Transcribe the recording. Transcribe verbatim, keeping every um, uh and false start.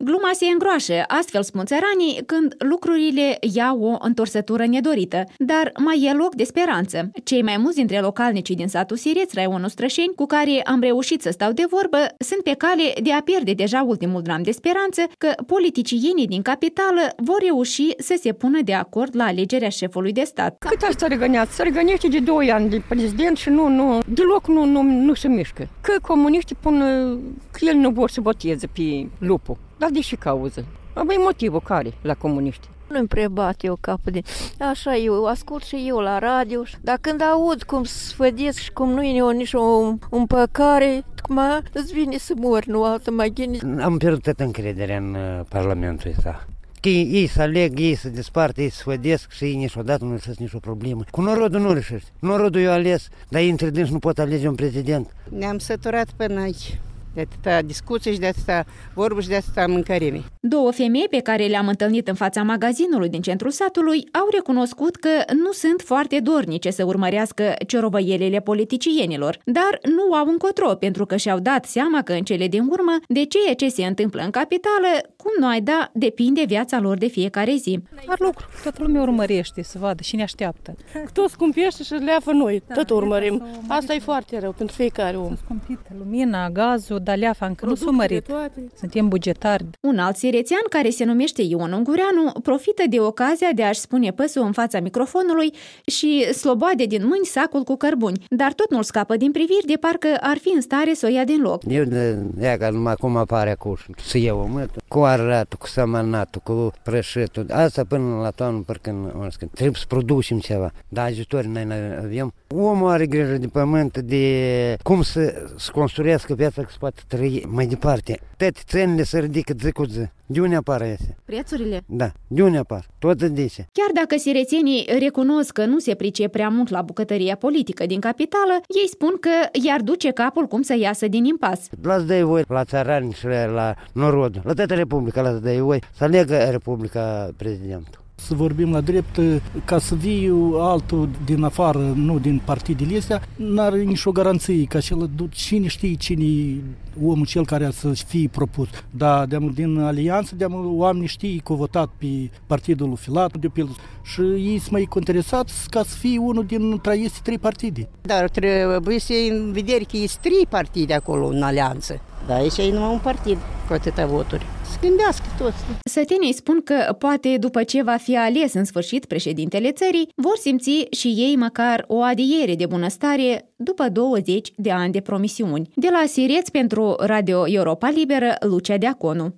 Gluma se îngroașă, astfel spun țăranii, când lucrurile iau o întorsătură nedorită, dar mai e loc de speranță. Cei mai mulți dintre localnicii din satul Sireț, raionul Strășeni, cu care am reușit să stau de vorbă, sunt pe cale de a pierde deja ultimul dram de speranță că politicienii din capitală vor reuși să se pună de acord la alegerea șefului de stat. Cât asta răgăneați? Se răgănește de doi ani de prezident și nu, nu, deloc nu, nu, nu se mișcă. Că comuniștii pun că el nu vor să voteze pe lupul. Dar de ce cauză? Avem motivul care la comuniști? Nu-mi prebat eu capul de... Așa, eu ascult și eu la radio, dar când aud cum sfădesc și cum nu e nici o împăcare, cum îți vine să mor, nu altă mai gine. Am pierdut toată încrederea în Parlamentul ăsta. Că ei să aleg, ei să despart, ei să sfădesc și ei niciodată nu reușesc nicio problemă. Cu norodul nu reușești. Norodul eu ales, dar ei între dânsi nu pot alege un prezident. Ne-am săturat până aici. De atâta discuții și de atâta vorbă și de atâta mâncărime. Două femei pe care le-am întâlnit în fața magazinului din centrul satului au recunoscut că nu sunt foarte dornice să urmărească ciorovăielile politicienilor, dar nu au încotro pentru că și-au dat seama că în cele din urmă de ceea ce se întâmplă în capitală, cum nu ai da, depinde viața lor de fiecare zi. Dar lucru, toată lumea urmărește să vadă și ne așteaptă. Toți scumpește și leafă noi, tot urmărim. Asta e foarte rău pentru fiecare om. Scumpită lumina, gazul, dar leafa încă nu s-a mărit. Suntem bugetari. Un alt sirețean, care se numește Ion Ungureanu, profită de ocazia de a-și spune păsul în fața microfonului și sloboade din mâini sacul cu cărbuni, dar tot nu-l scapă din priviri de parcă ar fi în stare să o ia din loc. Eu de ea că numai cum apare acum să iau o mătă, cu arătul, cu samanatul, cu prășitul, asta până la toamnă, parcă trebuie să producem ceva, dar ajutori noi avem. Omul are grijă de pământ, de cum să, să construiască viața, că se poate trăi mai departe. Toate țările se ridică zi cu zi. De unde apar astea? Prețurile? Da, de unde apar? Tot de ce. Chiar dacă sirețenii recunosc că nu se pricep prea mult la bucătăria politică din capitală, ei spun că i-ar duce capul cum să iasă din impas. Lasă de voi la țărani și la norod, la toată Republica, lasă de voi să alegă Republica prezidentul. Să vorbim la drept, ca să vii altul din afară, nu din partidele astea, n-are nicio garanție, ca și cine știe cine e omul cel care să fie propus. Dar din alianță, de oamenii știe că au votat pe partidul lui Filat, de pildă, și ei sunt mai interesați ca să fie unul din aceste trei partide. Dar trebuie să iei în vedere că este trei partide acolo în alianță. Dar aici e numai un partid cu atâtea voturi. Să gândească toți. Sătenii spun că poate după ce va fi ales în sfârșit președintele țării, vor simți și ei măcar o adiere de bunăstare după douăzeci de ani de promisiuni. De la Sireț pentru Radio Europa Liberă, Lucia Deaconu.